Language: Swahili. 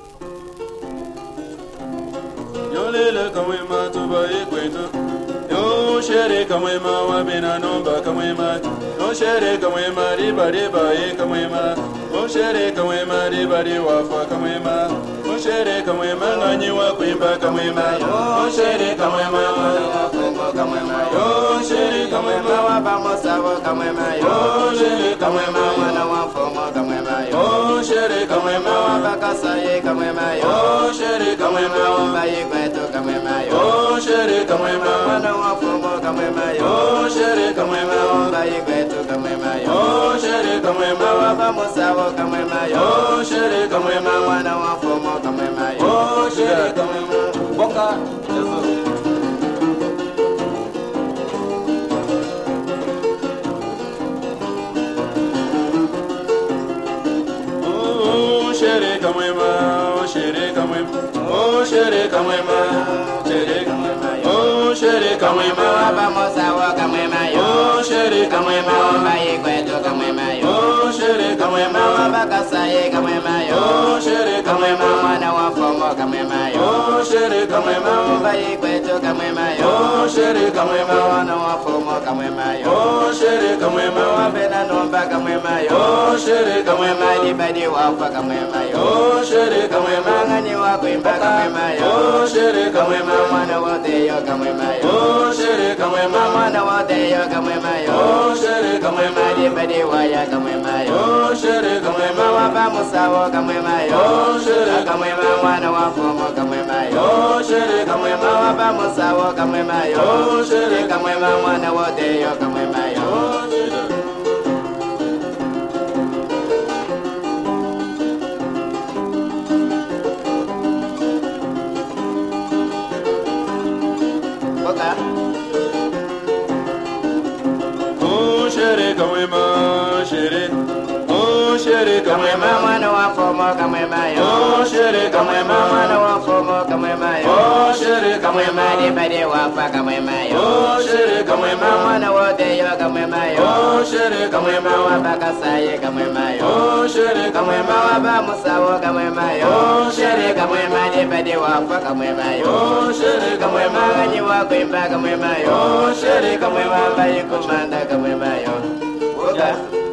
Yo lele kamwema tuba ikwetu. Yo shere kamwema wabina nomba kamwema. Yo shere kamwema riba riba kamwema. Yo shere kamwema riba riba fa kamwema. Yo shere kamwema ngani wa kuimba kamwema. Yo shere kamwema wa kamwema. Yo shere kamwema wa bamosawo kamwema. Yo shere kamwema wana wa fomo kamwema. Yo shere kamwema wa bakasaye kamwema. Yo shere kamwema wa bayikwetu kamwema. Yo shere kamwema wana wa fomo kamwema. Yo shere kamwema wa bayikwetu kamwema. Yo shere kamwema wa bamosawo kamwema. Yo shere kamwema wana wa fomo kamwema. Yo shere kamwema boka Jesus. Shere kamwema, shere kamwema, oh shere kamwema, shere kamwema, oh shere kamwema, bamosawo kamwema yo, oh shere kamwema, bayikwetu kamwema yo, oh shere kamwema, bakasaye kamwema yo, oh shere kamwema, mwana wa fomo kamwema yo, oh shere kamwema, bayikwetu kamwema yo, oh shere kamwema, mwana wa fomo kamwema yo, oh shere kamwema, wabena nomba kamwema yo, oh shere kamwema, libadi wafa kamwema yo, oh shere kamwema, ngani wa kuimba kamwema yo, oh shere kamwema, mwana wote yo kamwema yo, oh shere kamwema, mwana wote yo kamwema yo, oh shere kamwema, libadi waya kamwema yo, oh shere kamwema, waba musawo kamwema yo, oh shere kamwema mwana wa fomo kamwema yo, oh shere kamwema, waba musawo kamwema yo, oh shere kamwema mwana wote yo kamwema yo. oh shere Boka oh shere kamwema, shere oh shere kamwema, mwana wa fomo kamwema yo, oh shere kamwema, mwana wa fomo kamwema yo, oh shere kamwema, libadi wafa kamwema yo, oh shere kamwema, mwana wote yo kamwema yo, oh shere kamwema, wabakasaye kamwema yo, oh shere kamwema, waba musawo kamwema yo, shere kamwema libadi wafa kamwema yo, oh shere kamwema, ngani wa kuimba kamwema yo, oh shere kamwema bayikumanda kamwema yo. Boka